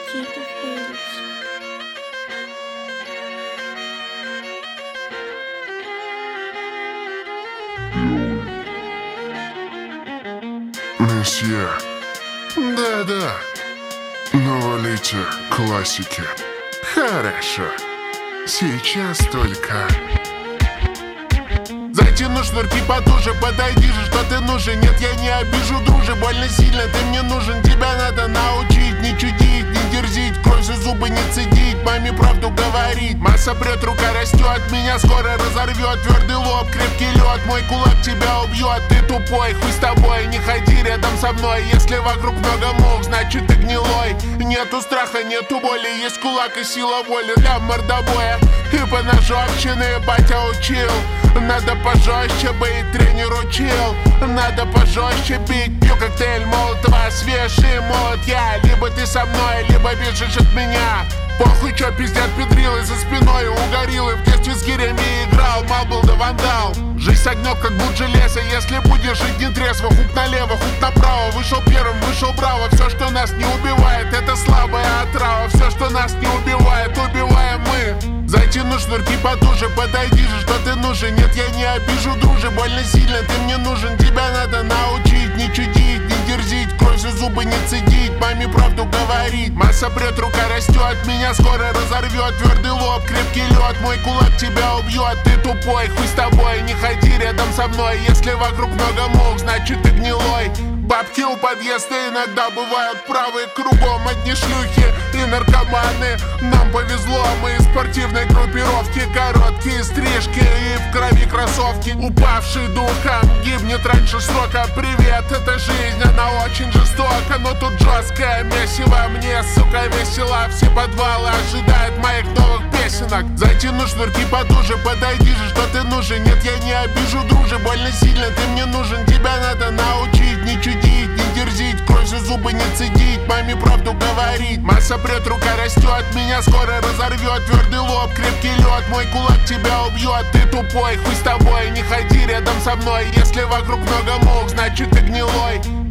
Тита Феликс. Месье. Да-да. Навалите классики. Хорошо. Сейчас только. Затяну шнурки потуже, подойди же, что ты нужен. Нет, я не обижу, друже, больно сильно ты мне нужен. Тебя надо научить, не чудить, не дерзить, кровь за зубы не цедить, маме правду говорить. Масса прет, рука растет, меня скоро разорвет. Твердый лоб, крепкий лед, мой кулак тебя убьет. Ты тупой, хуй с тобой, не ходи рядом со мной. Если вокруг много мух, значит ты гнилой. Нету страха, нету боли, есть кулак и сила воли для мордобоя. И по ножовщине батя учил. Надо пожестче быть, тренер учил. Надо пожестче бить, пью коктейль Молотова, свежий молот я. Либо ты со мной, либо бежишь от меня. Похуй, чё пиздят педрилы за спиной у гориллы. В детстве с гирями играл, мал был да вандал. Жизнь с огнём, как будь железо. Если будешь жить не трезво, хук налево, хук направо. Вышел первым, вышел браво. Все, что нас не убивает, это слабая отрава. Все, что нас не убивает, убиваем мы. Затяну шнурки потуже, подойди же, что ты нужен. Нет, я не обижу, друже, больно сильно ты мне нужен. Тебя надо научить, не чудить, не дерзить, кровь за зубы не цедить, маме правду говорить. Масса прет, рука растет, меня скоро разорвет. Твердый лоб, крепкий лед, мой кулак тебя убьет. Ты тупой, хуй с тобой, не ходи рядом со мной. Если вокруг много мух, значит ты гнилой. Бабки у подъезда иногда бывают правы. Кругом одни шлюхи и наркоманы. Нам повезло, мы из спортивной группировки. Короткие стрижки и в крови кроссовки. Упавший духом гибнет раньше срока. Привет, это жизнь, она очень жестока. Но тут жесткое месиво, мне, сука, весело. Все подвалы ожидают моих новых песенок. Затяну шнурки потуже, подойди же, что ты нужен. Нет, я не обижу, друже, больно сильно ты мне нужен. Тебя надо научить, не чудить, не дерзить, кровь за зубы не цедить, маме правду говорить. Масса прет, рука растет, меня скоро разорвет. Твердый лоб, крепкий лед, мой кулак тебя убьет. Ты тупой, хуй с тобой, не ходи рядом со мной. Если вокруг много мух, значит ты гнилой.